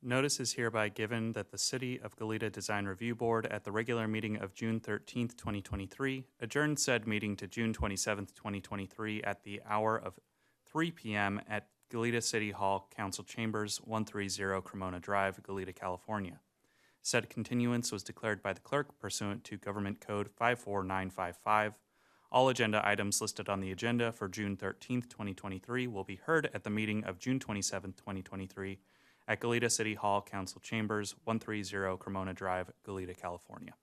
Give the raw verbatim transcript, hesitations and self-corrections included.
Notice is hereby given that the City of Goleta Design Review Board at the regular meeting of June thirteenth, twenty twenty-three adjourned said meeting to June twenty-seventh, twenty twenty-three at the hour of three p m at Goleta City Hall, Council Chambers, one thirty Cremona Drive, Goleta, California. Said continuance was declared by the clerk pursuant to Government Code five four nine five five. All agenda items listed on the agenda for June thirteenth, twenty twenty-three will be heard at the meeting of June twenty-seventh, twenty twenty-three at Goleta City Hall, Council Chambers, one thirty Cremona Drive, Goleta, California.